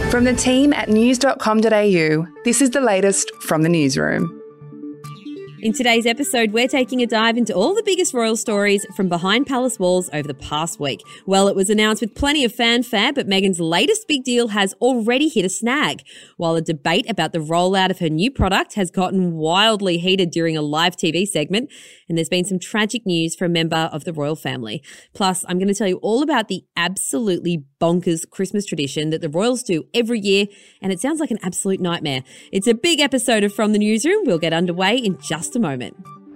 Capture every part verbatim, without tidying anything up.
From the team at news dot com dot a u, this is the latest from the newsroom. In today's episode, we're taking a dive into all the biggest royal stories from behind palace walls over the past week. Well, it was announced with plenty of fanfare, but Meghan's latest big deal has already hit a snag, while a debate about the rollout of her new product has gotten wildly heated during a live T V segment, and there's been some tragic news for a member of the royal family. Plus, I'm going to tell you all about the absolutely bonkers Christmas tradition that the royals do every year, and it sounds like an absolute nightmare. It's a big episode of From the Newsroom. We'll get underway in just a moment.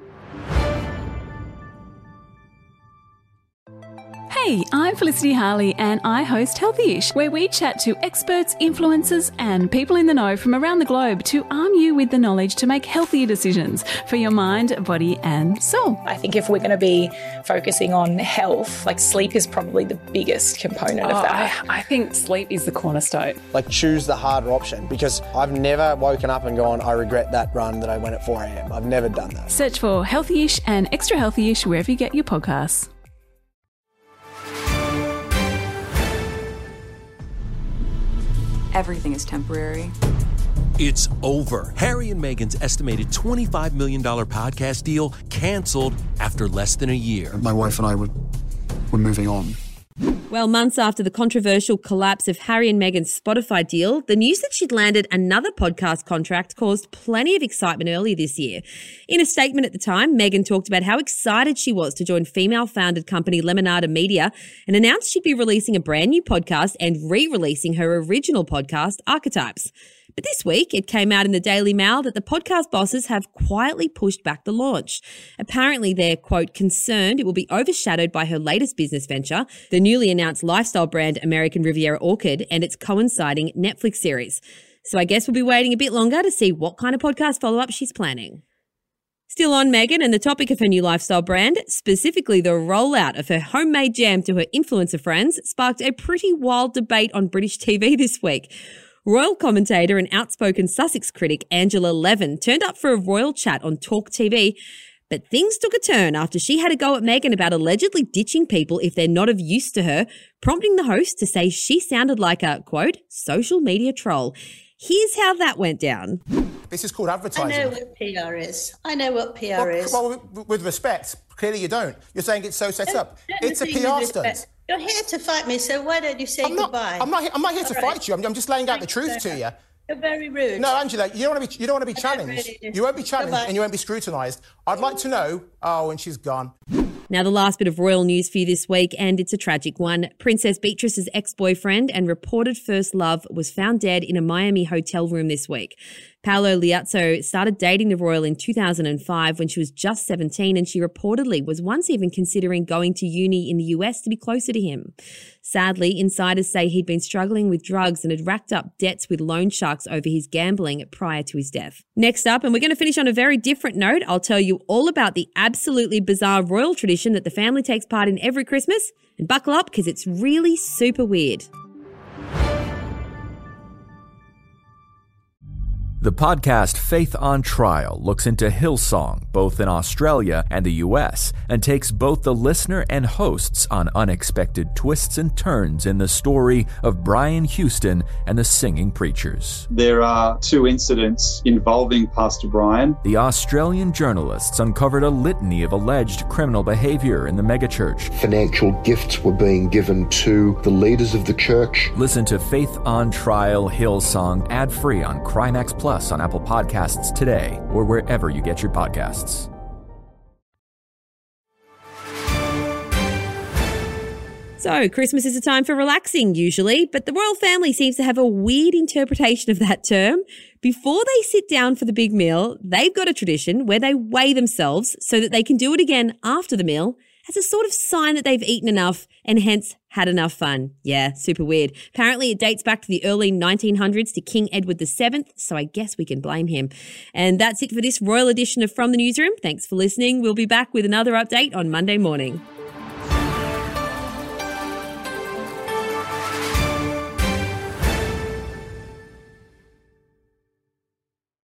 Hey, I'm Felicity Harley and I host Healthyish, where we chat to experts, influencers and people in the know from around the globe to arm you with the knowledge to make healthier decisions for your mind, body and soul. I think if we're going to be focusing on health, like sleep is probably the biggest component oh, of that. I, I think sleep is the cornerstone. Like choose the harder option, because I've never woken up and gone, I regret that run that I went at four a.m. I've never done that. Search for Healthyish and Extra Healthyish wherever you get your podcasts. Everything is temporary. It's over. Harry and Meghan's estimated twenty-five million dollars podcast deal canceled after less than a year. My wife and I were, were moving on. Well, months after the controversial collapse of Harry and Meghan's Spotify deal, the news that she'd landed another podcast contract caused plenty of excitement earlier this year. In a statement at the time, Meghan talked about how excited she was to join female-founded company Lemonada Media and announced she'd be releasing a brand new podcast and re-releasing her original podcast, Archetypes. But this week, it came out in the Daily Mail that the podcast bosses have quietly pushed back the launch. Apparently, they're, quote, concerned it will be overshadowed by her latest business venture, the newly announced lifestyle brand American Riviera Orchid, and its coinciding Netflix series. So I guess we'll be waiting a bit longer to see what kind of podcast follow-up she's planning. Still on Meghan and the topic of her new lifestyle brand, specifically the rollout of her homemade jam to her influencer friends, sparked a pretty wild debate on British T V this week. Royal commentator and outspoken Sussex critic Angela Levin turned up for a royal chat on Talk T V, but things took a turn after she had a go at Meghan about allegedly ditching people if they're not of use to her, prompting the host to say she sounded like a, quote, social media troll. Here's how that went down. This is called advertising. I know what P R is. I know what P R well, is. Well, with, with respect, clearly you don't. You're saying it's so set don't, up. Don't it's a P R stunt. You're here to fight me, so why don't you say I'm not, goodbye? I'm not. I'm not here to All fight right. you. I'm, I'm just laying out the truth Thanks, to you. You're very rude. No, Angela, you don't want to be. You don't want to be challenged. Really you won't be challenged, Goodbye. and you won't be scrutinised. I'd like to know. Oh, and she's gone. Now, the last bit of royal news for you this week, and it's a tragic one. Princess Beatrice's ex-boyfriend and reported first love was found dead in a Miami hotel room this week. Paolo Liazzo started dating the royal in two thousand five when she was just seventeen, and she reportedly was once even considering going to uni in the U S to be closer to him. Sadly, insiders say he'd been struggling with drugs and had racked up debts with loan sharks over his gambling prior to his death. Next up, and we're going to finish on a very different note, I'll tell you all about the absolutely bizarre royal tradition that the family takes part in every Christmas. And buckle up, because it's really super weird. The podcast Faith on Trial looks into Hillsong, both in Australia and the U S, and takes both the listener and hosts on unexpected twists and turns in the story of Brian Houston and the Singing Preachers. There are two incidents involving Pastor Brian. The Australian journalists uncovered a litany of alleged criminal behavior in the megachurch. Financial gifts were being given to the leaders of the church. Listen to Faith on Trial Hillsong ad-free on Crimex Plus on Apple Podcasts today or wherever you get your podcasts. So, Christmas is a time for relaxing usually, but the royal family seems to have a weird interpretation of that term. Before they sit down for the big meal, they've got a tradition where they weigh themselves so that they can do it again after the meal as a sort of sign that they've eaten enough and hence had enough fun. Yeah, super weird. Apparently it dates back to the early nineteen hundreds to King Edward the seventh, so I guess we can blame him. And that's it for this royal edition of From the Newsroom. Thanks for listening. We'll be back with another update on Monday morning.